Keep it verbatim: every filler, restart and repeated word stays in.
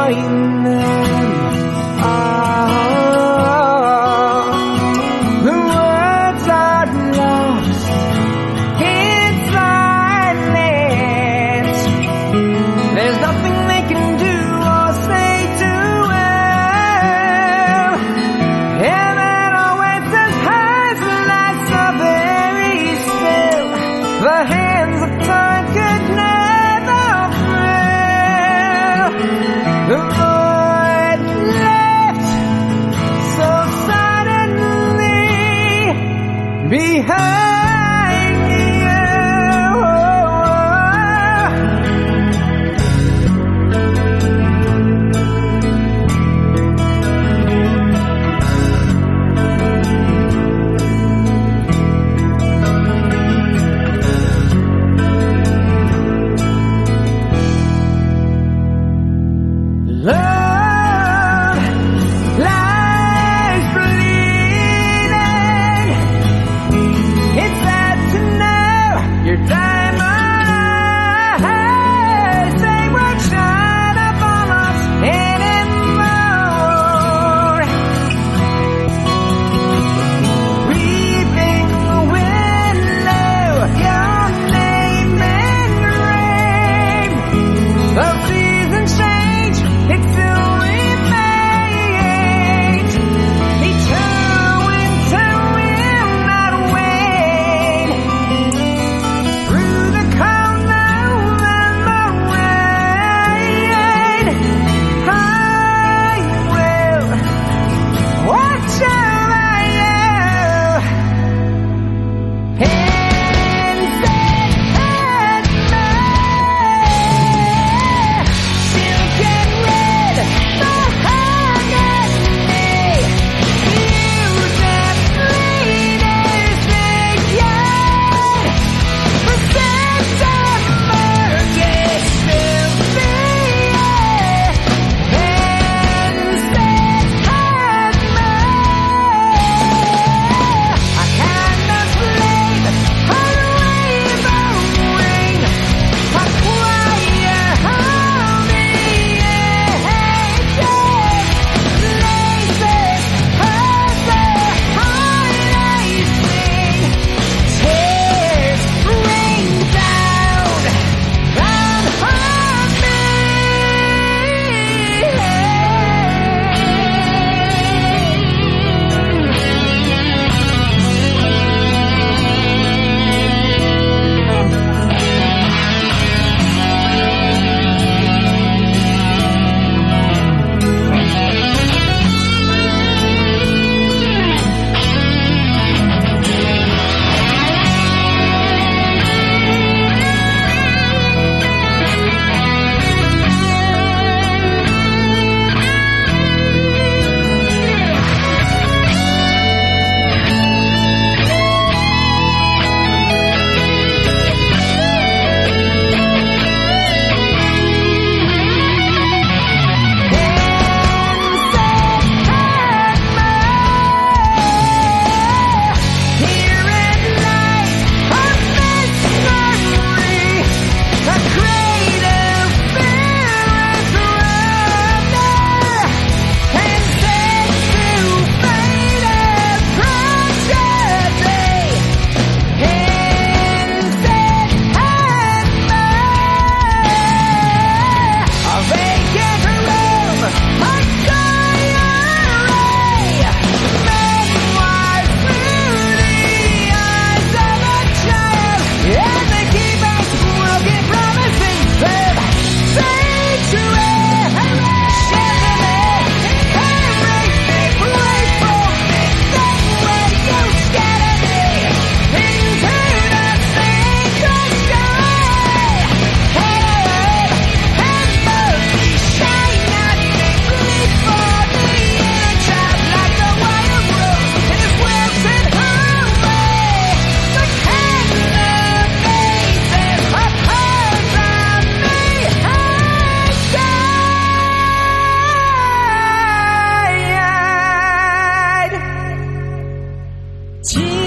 join them. Oh, the words are lost in silence. There's nothing they can do or say too well. Heaven awaits as highs like strawberry still. The hands of time could never fail. The void left so suddenly behind. Love lies bleeding. It's sad to know your diamond eyes, they won't shine upon us anymore. Weeping the window, your name engraved. The seasons change, it still remains. Eternal winter will not wane. Through the cold and the rain, I will watch over you and set me. Silk and red behind me. You just leaders begin. The September gets still being and set me. I cannot blame a rainbow ring, a choir harmony ages, laces of the holiday sing, tears rain down on me. She